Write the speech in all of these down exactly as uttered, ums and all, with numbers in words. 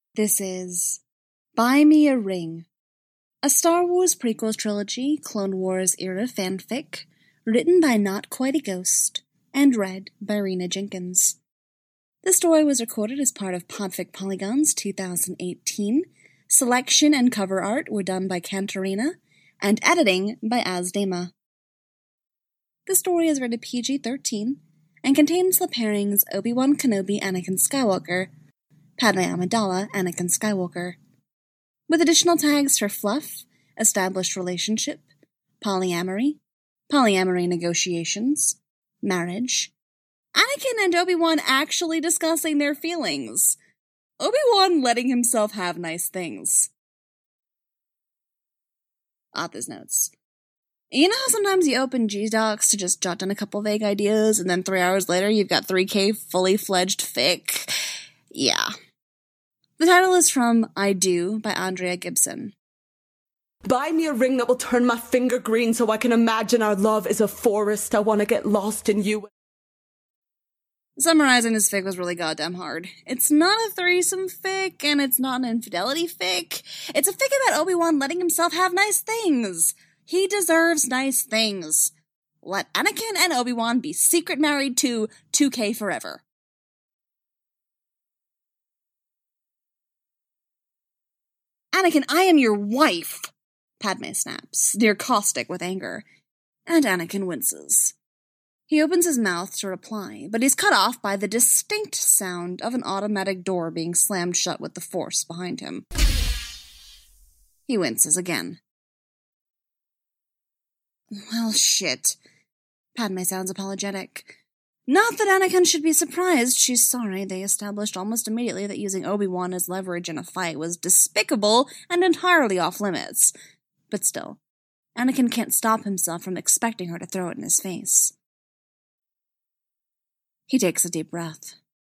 This is Buy Me a Ring, a Star Wars prequel trilogy, Clone Wars era fanfic, written by Not Quite a Ghost, and read by Rena Jenkins. The story was recorded as part of Podfic Polygon's two thousand eighteen. Selection and cover art were done by Cantarina, and editing by Azdema. The story is rated P G thirteen and contains the pairings Obi-Wan Kenobi Anakin Skywalker, Padme Amidala Anakin Skywalker, with additional tags for fluff, established relationship, polyamory, polyamory negotiations, marriage, Anakin and Obi-Wan actually discussing their feelings, Obi-Wan letting himself have nice things. Author's notes. You know how sometimes you open G-Docs to just jot down a couple vague ideas, and then three hours later you've got three K fully fledged fic? Yeah. The title is from I Do by Andrea Gibson. Buy me a ring that will turn my finger green so I can imagine our love is a forest. I want to get lost in you. Summarizing this fic was really goddamn hard. It's not a threesome fic, and it's not an infidelity fic. It's a fic about Obi-Wan letting himself have nice things. He deserves nice things. Let Anakin and Obi-Wan be secret married to two K forever. Anakin, I am your wife! Padme snaps, near caustic with anger, and Anakin winces. He opens his mouth to reply, but he's cut off by the distinct sound of an automatic door being slammed shut with the force behind him. He winces again. Well, shit. Padme sounds apologetic. Not that Anakin should be surprised. She's sorry. They established almost immediately that using Obi-Wan as leverage in a fight was despicable and entirely off limits. But still, Anakin can't stop himself from expecting her to throw it in his face. He takes a deep breath.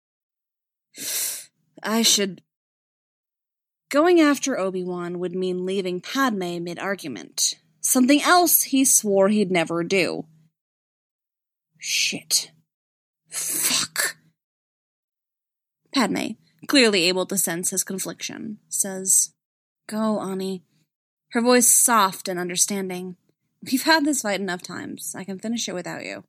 I should... Going after Obi-Wan would mean leaving Padme mid-argument. Something else he swore he'd never do. Shit. Fuck. Padme, clearly able to sense his confliction, says, Go, Ani. Her voice soft and understanding. We've had this fight enough times. I can finish it without you.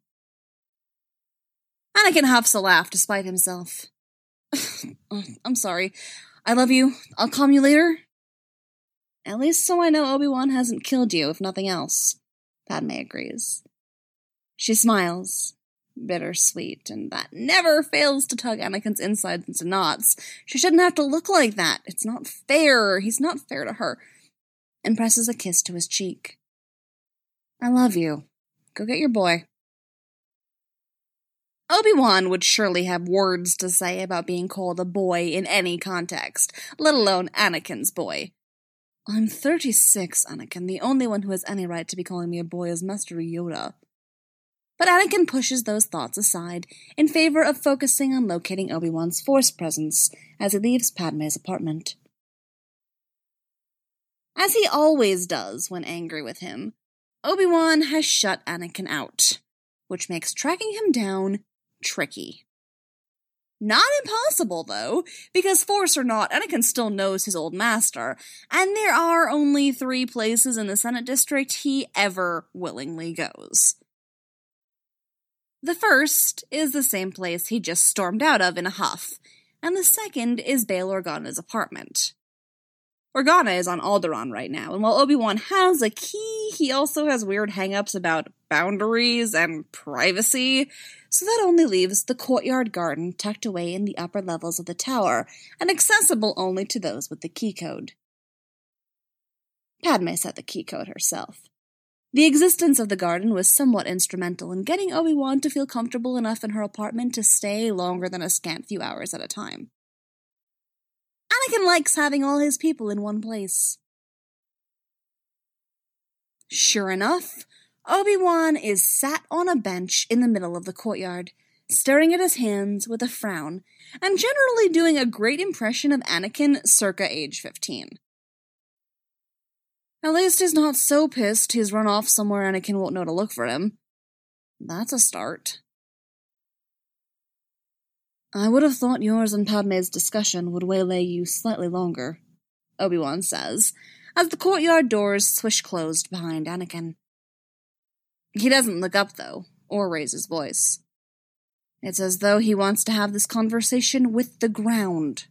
Anakin huffs a laugh despite himself. I'm sorry. I love you. I'll calm you later. At least so I know Obi-Wan hasn't killed you, if nothing else. Padme agrees. She smiles, bittersweet, and that never fails to tug Anakin's insides into knots. She shouldn't have to look like that. It's not fair. He's not fair to her. And presses a kiss to his cheek. I love you. Go get your boy. Obi-Wan would surely have words to say about being called a boy in any context, let alone Anakin's boy. I'm thirty-six, Anakin. The only one who has any right to be calling me a boy is Master Yoda. But Anakin pushes those thoughts aside in favor of focusing on locating Obi-Wan's Force presence as he leaves Padme's apartment. As he always does when angry with him, Obi-Wan has shut Anakin out, which makes tracking him down tricky. Not impossible, though, because Force or not, Anakin still knows his old master, and there are only three places in the Senate District he ever willingly goes. The first is the same place he just stormed out of in a huff, and the second is Bail Organa's apartment. Organa is on Alderaan right now, and while Obi-Wan has a key, he also has weird hang-ups about boundaries and privacy, so that only leaves the courtyard garden tucked away in the upper levels of the tower, and accessible only to those with the key code. Padme set the key code herself. The existence of the garden was somewhat instrumental in getting Obi-Wan to feel comfortable enough in her apartment to stay longer than a scant few hours at a time. Anakin likes having all his people in one place. Sure enough, Obi-Wan is sat on a bench in the middle of the courtyard, staring at his hands with a frown, and generally doing a great impression of Anakin circa age fifteen. At least he's not so pissed he's run off somewhere Anakin won't know to look for him. That's a start. I would have thought yours and Padme's discussion would waylay you slightly longer, Obi-Wan says, as the courtyard doors swish closed behind Anakin. He doesn't look up, though, or raise his voice. It's as though he wants to have this conversation with the ground.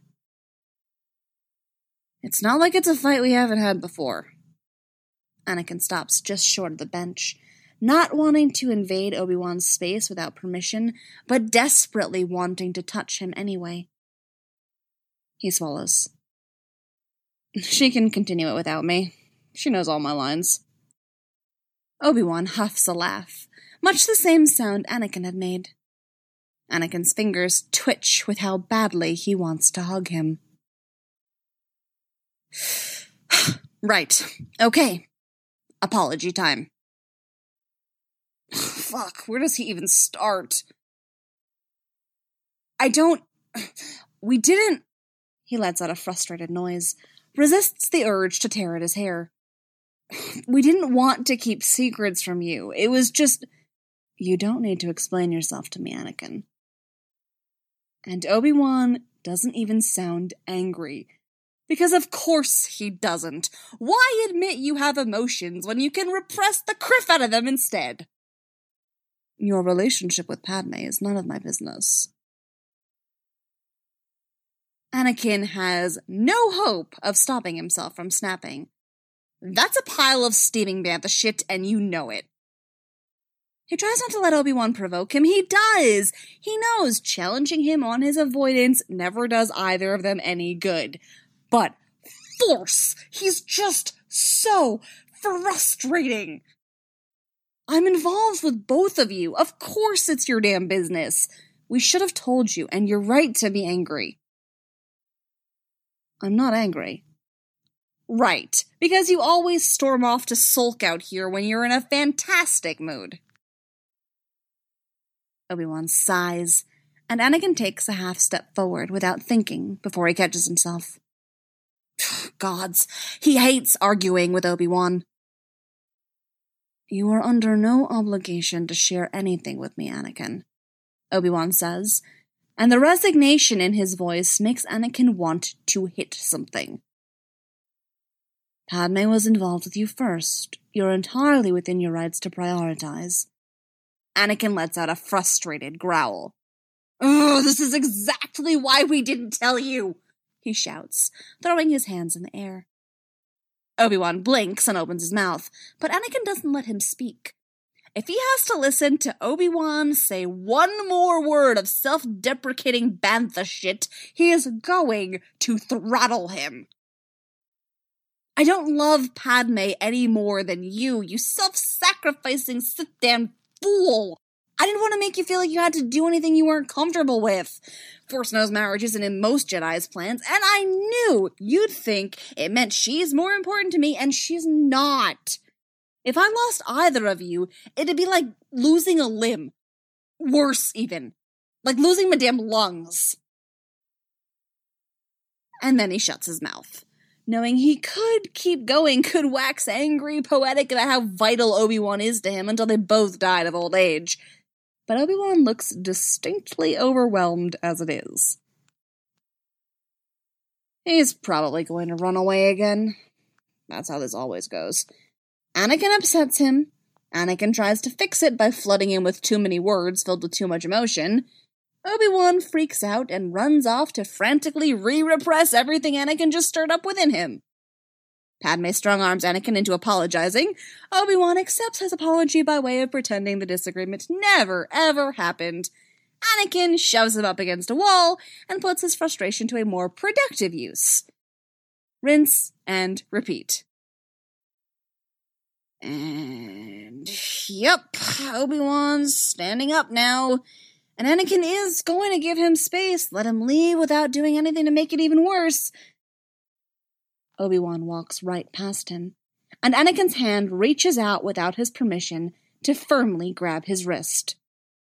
It's not like it's a fight we haven't had before. Anakin stops just short of the bench, not wanting to invade Obi-Wan's space without permission, but desperately wanting to touch him anyway. He swallows. She can continue it without me. She knows all my lines. Obi-Wan huffs a laugh, much the same sound Anakin had made. Anakin's fingers twitch with how badly he wants to hug him. Right. Okay. Apology time. Fuck, where does he even start? I don't... We didn't... He lets out a frustrated noise, resists the urge to tear at his hair. We didn't want to keep secrets from you. It was just... You don't need to explain yourself to me, Anakin. And Obi-Wan doesn't even sound angry. Because of course he doesn't. Why admit you have emotions when you can repress the criff out of them instead? Your relationship with Padme is none of my business. Anakin has no hope of stopping himself from snapping. That's a pile of steaming bantha shit, and you know it. He tries not to let Obi-Wan provoke him. He does! He knows challenging him on his avoidance never does either of them any good. But force! He's just so frustrating! I'm involved with both of you. Of course it's your damn business. We should have told you, and you're right to be angry. I'm not angry. Right, because you always storm off to sulk out here when you're in a fantastic mood. Obi-Wan sighs, and Anakin takes a half step forward without thinking before he catches himself. Gods, he hates arguing with Obi-Wan. You are under no obligation to share anything with me, Anakin, Obi-Wan says, and the resignation in his voice makes Anakin want to hit something. Padme was involved with you first. You're entirely within your rights to prioritize. Anakin lets out a frustrated growl. Ugh, this is exactly why we didn't tell you, he shouts, throwing his hands in the air. Obi-Wan blinks and opens his mouth, but Anakin doesn't let him speak. If he has to listen to Obi-Wan say one more word of self-deprecating bantha shit, he is going to throttle him. I don't love Padme any more than you, you self-sacrificing sit-down fool. I didn't want to make you feel like you had to do anything you weren't comfortable with. Force knows marriage isn't in most Jedi's plans, and I knew you'd think it meant she's more important to me, and she's not. If I lost either of you, it'd be like losing a limb. Worse, even. Like losing my damn lungs. And then he shuts his mouth, knowing he could keep going, could wax angry, poetic about how vital Obi-Wan is to him until they both died of old age. But Obi-Wan looks distinctly overwhelmed as it is. He's probably going to run away again. That's how this always goes. Anakin upsets him. Anakin tries to fix it by flooding him with too many words filled with too much emotion. Obi-Wan freaks out and runs off to frantically re-repress everything Anakin just stirred up within him. Padme strong-arms Anakin into apologizing. Obi-Wan accepts his apology by way of pretending the disagreement never, ever happened. Anakin shoves him up against a wall and puts his frustration to a more productive use. Rinse and repeat. And, yep, Obi-Wan's standing up now. And Anakin is going to give him space, let him leave without doing anything to make it even worse. Obi-Wan walks right past him, and Anakin's hand reaches out without his permission to firmly grab his wrist.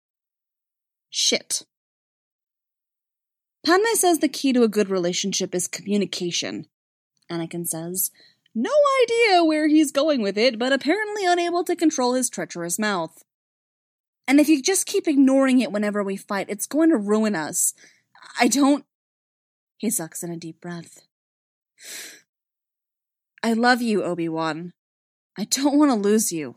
Shit. Padme says the key to a good relationship is communication. Anakin says, no idea where he's going with it, but apparently unable to control his treacherous mouth. And if you just keep ignoring it whenever we fight, it's going to ruin us. I don't... He sucks in a deep breath. I love you, Obi-Wan. I don't want to lose you.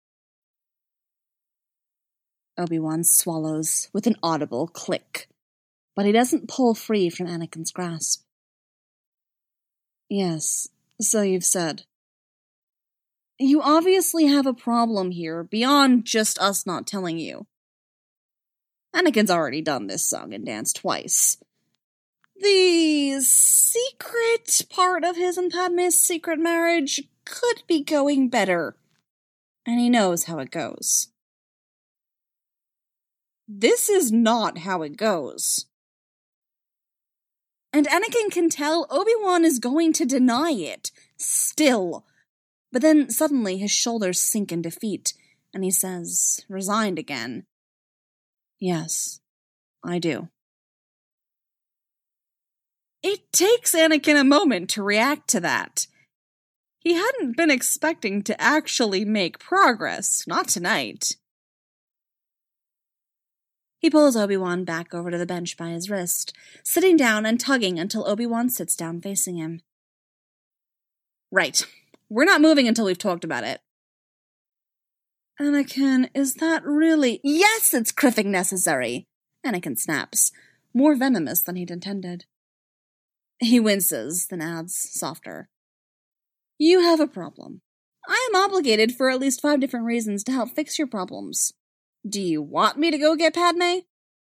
Obi-Wan swallows with an audible click, but he doesn't pull free from Anakin's grasp. Yes, so you've said. You obviously have a problem here, beyond just us not telling you. Anakin's already done this song and dance twice. The secret part of his and Padme's secret marriage could be going better, and he knows how it goes. This is not how it goes. And Anakin can tell Obi-Wan is going to deny it, still. But then suddenly his shoulders sink in defeat, and he says, resigned again, Yes, I do. It takes Anakin a moment to react to that. He hadn't been expecting to actually make progress, not tonight. He pulls Obi-Wan back over to the bench by his wrist, sitting down and tugging until Obi-Wan sits down facing him. Right. We're not moving until we've talked about it. Anakin, is that really... Yes, it's criffing necessary! Anakin snaps, more venomous than he'd intended. He winces, then adds, softer. You have a problem. I am obligated for at least five different reasons to help fix your problems. Do you want me to go get Padme?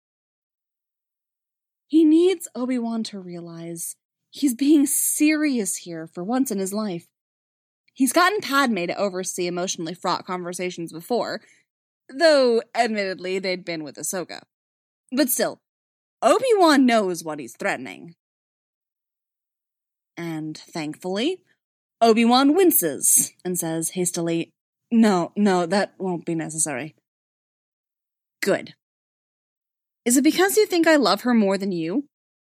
He needs Obi-Wan to realize he's being serious here for once in his life. He's gotten Padme to oversee emotionally fraught conversations before, though, admittedly, they'd been with Ahsoka. But still, Obi-Wan knows what he's threatening. And, thankfully, Obi-Wan winces and says hastily, No, no, that won't be necessary. Good. Is it because you think I love her more than you?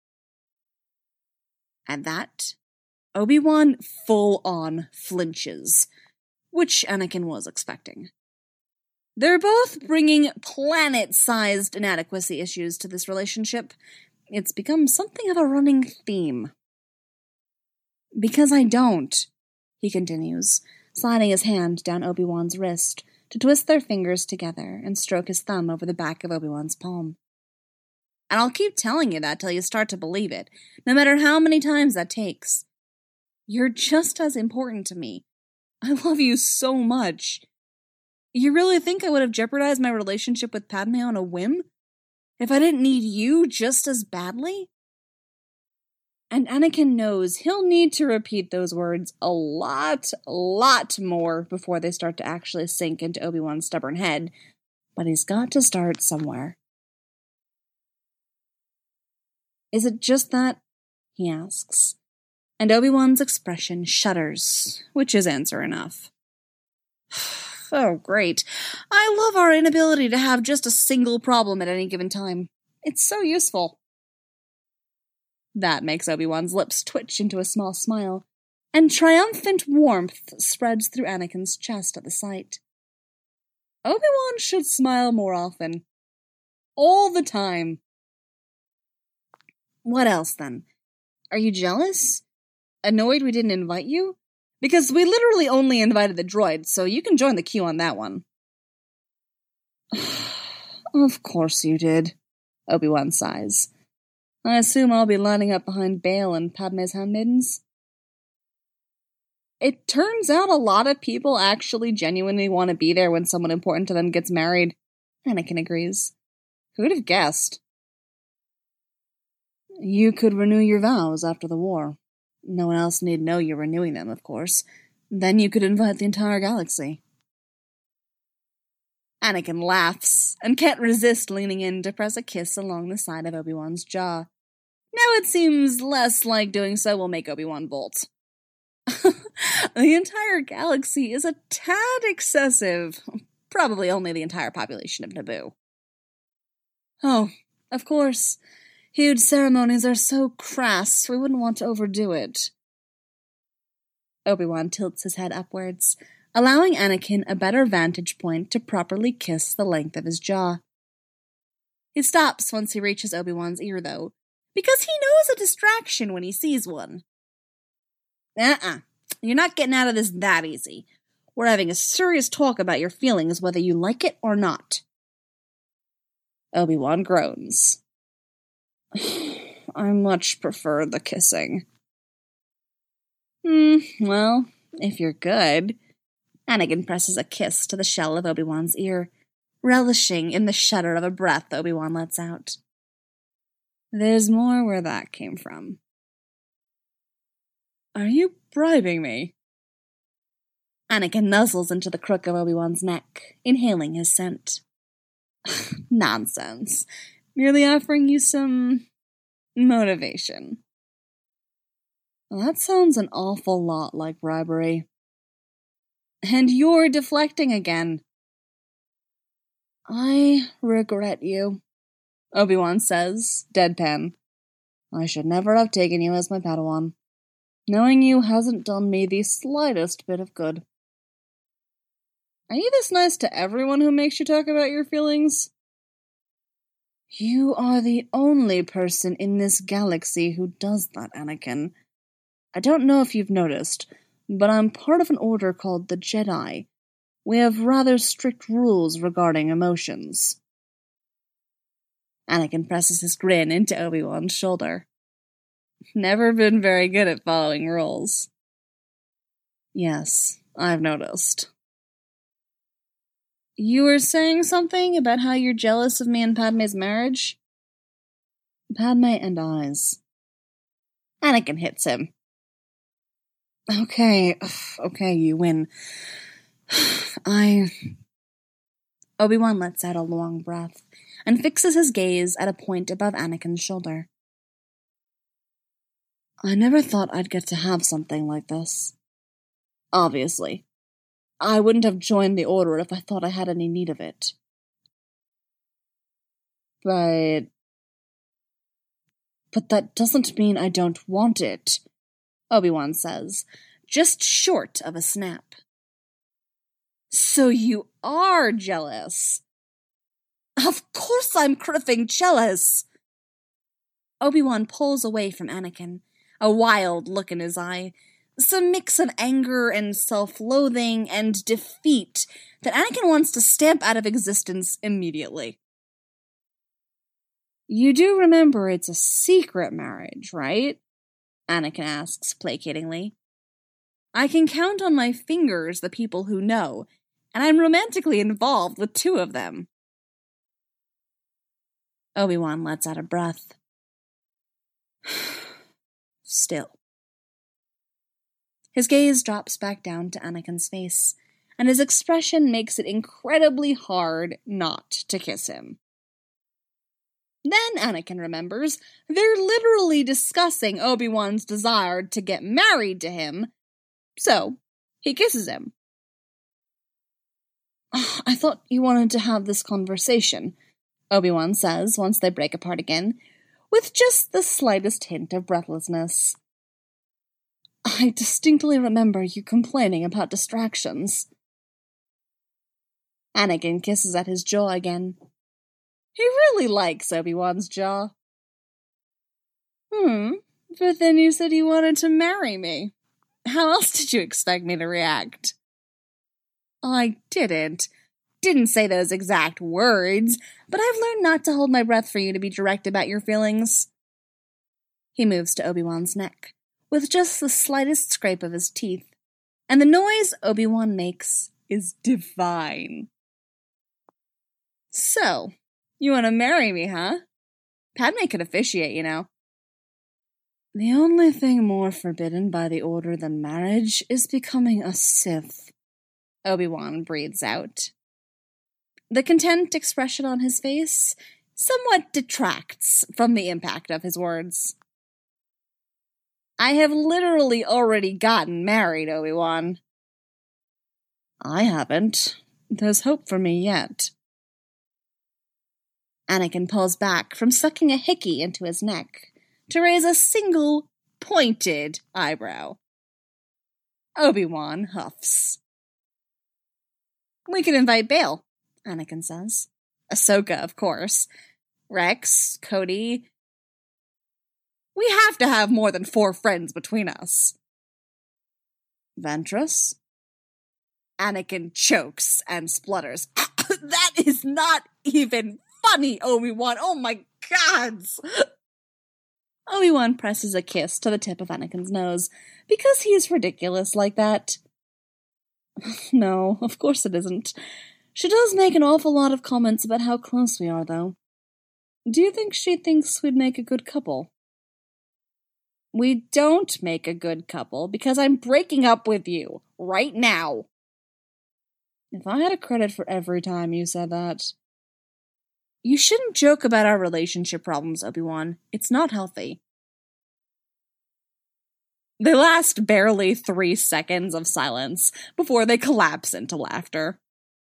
At that, Obi-Wan full-on flinches, which Anakin was expecting. They're both bringing planet-sized inadequacy issues to this relationship. It's become something of a running theme. Because I don't, he continues, sliding his hand down Obi-Wan's wrist to twist their fingers together and stroke his thumb over the back of Obi-Wan's palm. And I'll keep telling you that till you start to believe it, no matter how many times that takes. You're just as important to me. I love you so much. You really think I would have jeopardized my relationship with Padme on a whim? If I didn't need you just as badly? And Anakin knows he'll need to repeat those words a lot, lot more before they start to actually sink into Obi-Wan's stubborn head, but he's got to start somewhere. Is it just that? He asks, and Obi-Wan's expression shudders, which is answer enough. Oh, great. I love our inability to have just a single problem at any given time. It's so useful. That makes Obi-Wan's lips twitch into a small smile, and triumphant warmth spreads through Anakin's chest at the sight. Obi-Wan should smile more often. All the time. What else, then? Are you jealous? Annoyed we didn't invite you? Because we literally only invited the droid, so you can join the queue on that one. Of course you did, Obi-Wan sighs. I assume I'll be lining up behind Bail and Padme's handmaidens. It turns out a lot of people actually genuinely want to be there when someone important to them gets married. Anakin agrees. Who'd have guessed? You could renew your vows after the war. No one else need know you're renewing them, of course. Then you could invite the entire galaxy. Anakin laughs, and can't resist leaning in to press a kiss along the side of Obi-Wan's jaw. Now it seems less like doing so will make Obi-Wan bolt. The entire galaxy is a tad excessive. Probably only the entire population of Naboo. Oh, of course. Huge ceremonies are so crass, we wouldn't want to overdo it. Obi-Wan tilts his head upwards, allowing Anakin a better vantage point to properly kiss the length of his jaw. He stops once he reaches Obi-Wan's ear, though, Because he knows a distraction when he sees one. Uh-uh. You're not getting out of this that easy. We're having a serious talk about your feelings, whether you like it or not. Obi-Wan groans. I much prefer the kissing. Hmm, well, if you're good. Anakin presses a kiss to the shell of Obi-Wan's ear, relishing in the shudder of a breath Obi-Wan lets out. There's more where that came from. Are you bribing me? Anakin nuzzles into the crook of Obi-Wan's neck, inhaling his scent. Nonsense. Merely offering you some motivation. Well, that sounds an awful lot like bribery. And you're deflecting again. I regret you, Obi-Wan says, deadpan. I should never have taken you as my Padawan. Knowing you hasn't done me the slightest bit of good. Are you this nice to everyone who makes you talk about your feelings? You are the only person in this galaxy who does that, Anakin. I don't know if you've noticed, but I'm part of an order called the Jedi. We have rather strict rules regarding emotions. Anakin presses his grin into Obi-Wan's shoulder. Never been very good at following rules. Yes, I've noticed. You were saying something about how you're jealous of me and Padme's marriage? Padme and I's. Anakin hits him. Okay, okay, you win. I... Obi-Wan lets out a long breath and fixes his gaze at a point above Anakin's shoulder. I never thought I'd get to have something like this. Obviously. I wouldn't have joined the Order if I thought I had any need of it. But... But that doesn't mean I don't want it, Obi-Wan says, just short of a snap. So you are jealous. Of course I'm criffing jealous. Obi-Wan pulls away from Anakin, a wild look in his eye, some mix of anger and self-loathing and defeat that Anakin wants to stamp out of existence immediately. You do remember it's a secret marriage, right? Anakin asks placatingly. I can count on my fingers the people who know, and I'm romantically involved with two of them. Obi-Wan lets out a breath. Still. His gaze drops back down to Anakin's face, and his expression makes it incredibly hard not to kiss him. Then Anakin remembers they're literally discussing Obi-Wan's desire to get married to him, so he kisses him. Oh, I thought you wanted to have this conversation, Obi-Wan says once they break apart again, with just the slightest hint of breathlessness. I distinctly remember you complaining about distractions. Anakin kisses at his jaw again. He really likes Obi-Wan's jaw. Hmm, but then you said you wanted to marry me. How else did you expect me to react? I didn't. Didn't say those exact words, but I've learned not to hold my breath for you to be direct about your feelings. He moves to Obi-Wan's neck, with just the slightest scrape of his teeth, and the noise Obi-Wan makes is divine. So, you want to marry me, huh? Padme could officiate, you know. The only thing more forbidden by the Order than marriage is becoming a Sith, Obi-Wan breathes out. The content expression on his face somewhat detracts from the impact of his words. I have literally already gotten married, Obi-Wan. I haven't. There's hope for me yet. Anakin pulls back from sucking a hickey into his neck to raise a single, pointed eyebrow. Obi-Wan huffs. We can invite Bail, Anakin says. Ahsoka, of course. Rex, Cody. We have to have more than four friends between us. Ventress? Anakin chokes and splutters. That is not even funny, Obi-Wan. Oh my gods! Obi-Wan presses a kiss to the tip of Anakin's nose, because he is ridiculous like that. No, of course it isn't. She does make an awful lot of comments about how close we are, though. Do you think she thinks we'd make a good couple? We don't make a good couple, because I'm breaking up with you, right now. If I had a credit for every time you said that... You shouldn't joke about our relationship problems, Obi-Wan. It's not healthy. They last barely three seconds of silence before they collapse into laughter.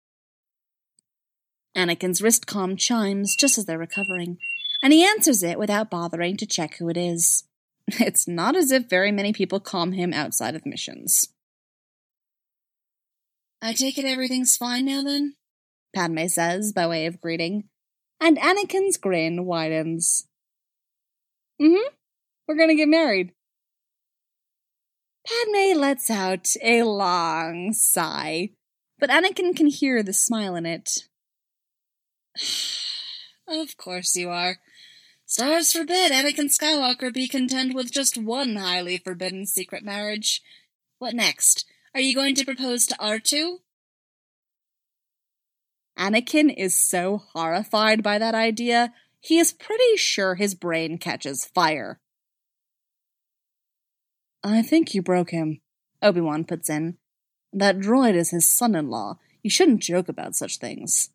Anakin's wrist comm chimes just as they're recovering, and he answers it without bothering to check who it is. It's not as if very many people comm him outside of missions. I take it everything's fine now, then? Padme says, by way of greeting, and Anakin's grin widens. Mm-hmm. We're gonna get married. Padme lets out a long sigh, but Anakin can hear the smile in it. Of course you are. Stars forbid Anakin Skywalker be content with just one highly forbidden secret marriage. What next? Are you going to propose to R two? Anakin is so horrified by that idea, he is pretty sure his brain catches fire. I think you broke him, Obi-Wan puts in. That droid is his son-in-law. You shouldn't joke about such things.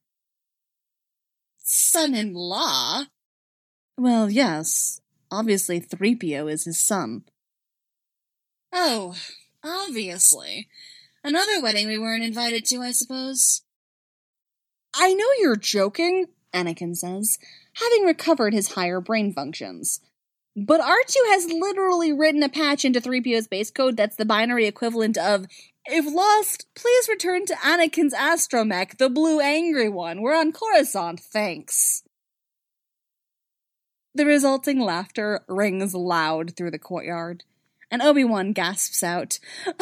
Son-in-law? Well, yes. Obviously three P O is his son. Oh, obviously. Another wedding we weren't invited to, I suppose. I know you're joking, Anakin says, having recovered his higher brain functions. But R two has literally written a patch into three P O's base code that's the binary equivalent of, if lost, please return to Anakin's astromech, the blue angry one. We're on Coruscant, thanks. The resulting laughter rings loud through the courtyard, and Obi-Wan gasps out,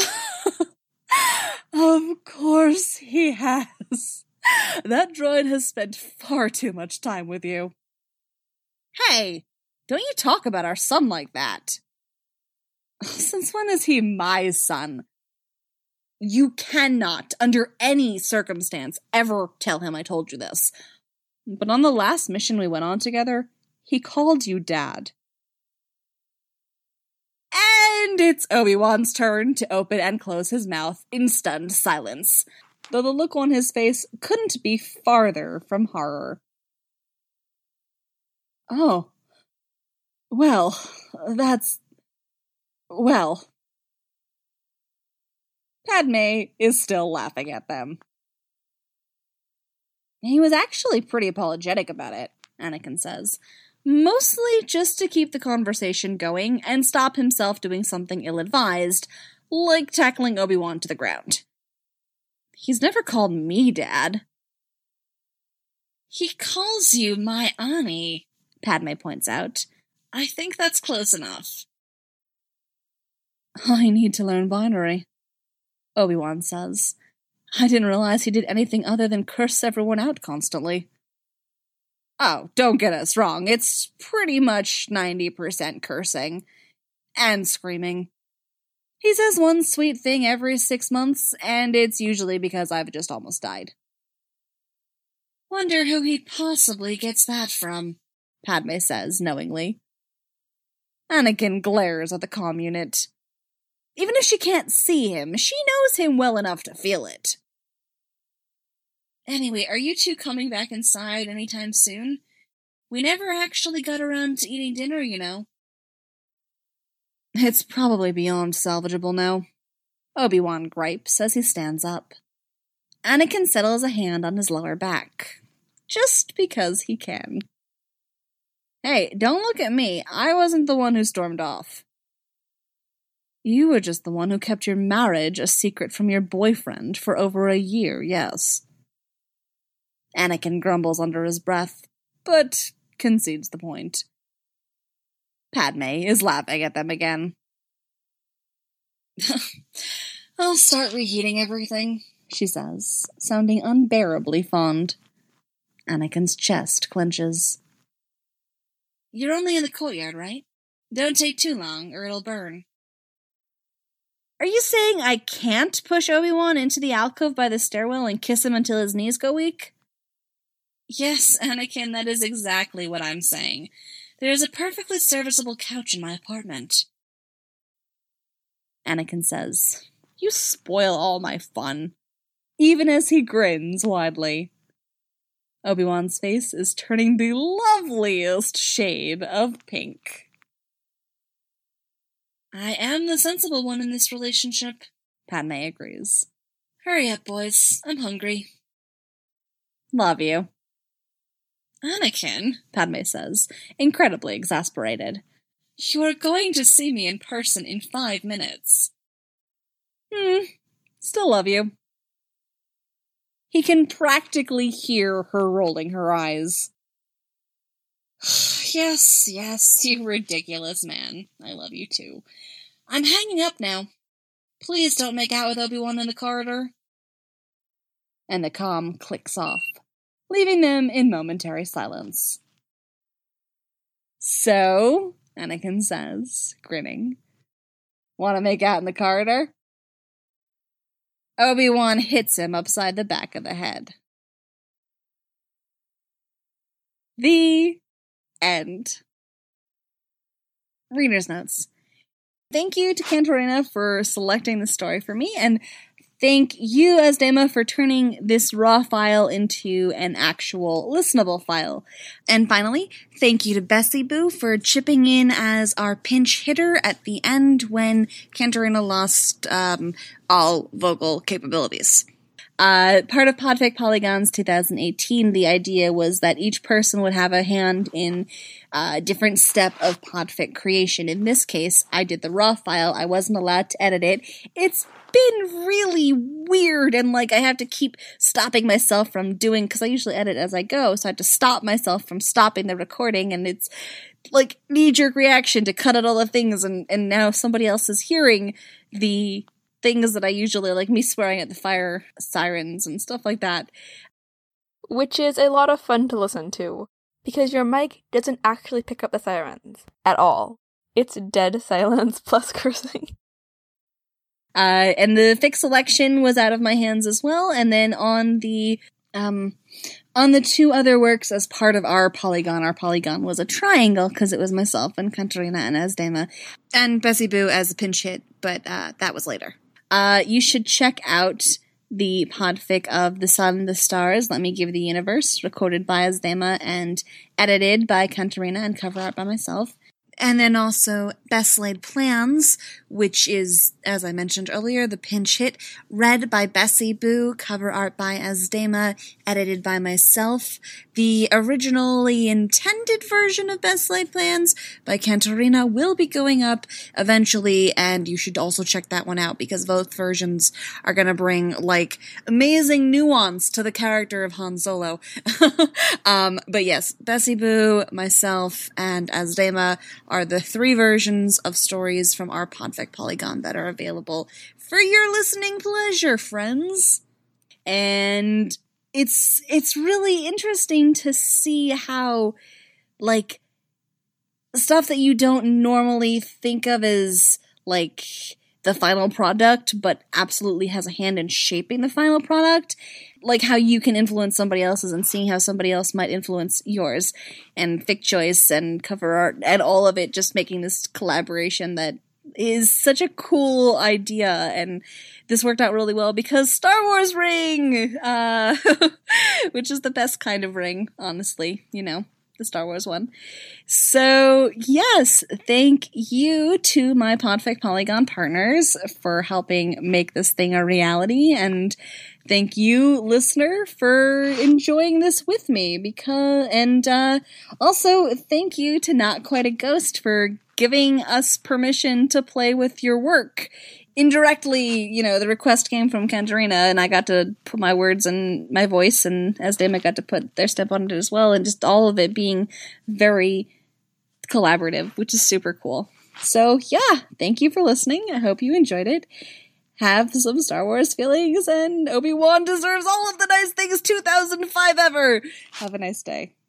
Of course he has. That droid has spent far too much time with you. Hey, don't you talk about our son like that. Since when is he my son? You cannot, under any circumstance, ever tell him I told you this. But on the last mission we went on together, he called you Dad. And it's Obi-Wan's turn to open and close his mouth in stunned silence, though the look on his face couldn't be farther from horror. Oh. Well, that's... Well... Padme is still laughing at them. He was actually pretty apologetic about it, Anakin says. Mostly just to keep the conversation going and stop himself doing something ill-advised, like tackling Obi-Wan to the ground. He's never called me Dad. He calls you my Ani, Padme points out. I think that's close enough. I need to learn binary, Obi-Wan says. I didn't realize he did anything other than curse everyone out constantly. Oh, don't get us wrong, it's pretty much ninety percent cursing. And screaming. He says one sweet thing every six months, and it's usually because I've just almost died. Wonder who he possibly gets that from, Padme says, knowingly. Anakin glares at the comm unit. Even if she can't see him, she knows him well enough to feel it. Anyway, are you two coming back inside anytime soon? We never actually got around to eating dinner, you know. It's probably beyond salvageable now, Obi-Wan gripes as he stands up. Anakin settles a hand on his lower back, just because he can. Hey, don't look at me. I wasn't the one who stormed off. You were just the one who kept your marriage a secret from your boyfriend for over a year, yes. Anakin grumbles under his breath, but concedes the point. Padme is laughing at them again. I'll start reheating everything, she says, sounding unbearably fond. Anakin's chest clenches. You're only in the courtyard, right? Don't take too long, or it'll burn. Are you saying I can't push Obi-Wan into the alcove by the stairwell and kiss him until his knees go weak? Yes, Anakin, that is exactly what I'm saying. There is a perfectly serviceable couch in my apartment. Anakin says, You spoil all my fun. Even as he grins widely. Obi-Wan's face is turning the loveliest shade of pink. I am the sensible one in this relationship, Padme agrees. Hurry up, boys. I'm hungry. Love you. Anakin, Padme says, incredibly exasperated. You are going to see me in person in five minutes. Hmm, still love you. He can practically hear her rolling her eyes. Yes, yes, you ridiculous man. I love you too. I'm hanging up now. Please don't make out with Obi-Wan in the corridor. And the comm clicks off, leaving them in momentary silence. So, Anakin says, grinning, want to make out in the corridor? Obi-Wan hits him upside the back of the head. The end. Reader's notes. Thank you to Cantorina for selecting the story for me, and thank you, Asdema, for turning this raw file into an actual listenable file. And finally, thank you to Bessie Boo for chipping in as our pinch hitter at the end when Cantorina lost um, all vocal capabilities. Uh, part of Podfic Polygons twenty eighteen, the idea was that each person would have a hand in a different step of Podfic creation. In this case, I did the raw file. I wasn't allowed to edit it. It's been really weird, and like I have to keep stopping myself from doing, because I usually edit as I go, so I have to stop myself from stopping the recording, and it's like knee-jerk reaction to cut out all the things, and, and now somebody else is hearing the things that I usually, like me swearing at the fire sirens and stuff like that. Which is a lot of fun to listen to, because your mic doesn't actually pick up the sirens at all. It's dead silence plus cursing. Uh, and the fic selection was out of my hands as well, and then on the, um, on the two other works as part of our polygon, our polygon was a triangle, because it was myself and Cantorina and Asdema, and Bessie Boo as a pinch hit, but, uh, that was later. Uh, you should check out the podfic of The Sun, the Stars, Let Me Give the Universe, recorded by Asdema and edited by Cantorina and cover art by myself. And then also Best Laid Plans, which is, as I mentioned earlier, the pinch hit, read by Bessie Boo, cover art by Asdema, edited by myself. The originally intended version of Best Laid Plans by Cantorina will be going up eventually, and you should also check that one out, because both versions are going to bring, like, amazing nuance to the character of Han Solo. um, but yes, Bessie Boo, myself, and Asdema are the three versions of stories from our Podfic Polygon that are available for your listening pleasure, friends. And it's it's really interesting to see how, like, stuff that you don't normally think of as, like, the final product, but absolutely has a hand in shaping the final product, like how you can influence somebody else's and seeing how somebody else might influence yours, and fic choice and cover art and all of it, just making this collaboration that is such a cool idea. And this worked out really well because Star Wars ring, uh, which is the best kind of ring, honestly, you know, the Star Wars one. So, yes, thank you to my Podfic Polygon partners for helping make this thing a reality, and thank you, listener, for enjoying this with me, because, and, uh, also thank you to Not Quite a Ghost for giving us permission to play with your work. Indirectly, you know, the request came from Cantorina, and I got to put my words and my voice, and Asdema got to put their step on it as well, and just all of it being very collaborative, which is super cool. So yeah, thank you for listening. I hope you enjoyed it. Have some Star Wars feelings, and Obi-Wan deserves all of the nice things two thousand five ever. Have a nice day.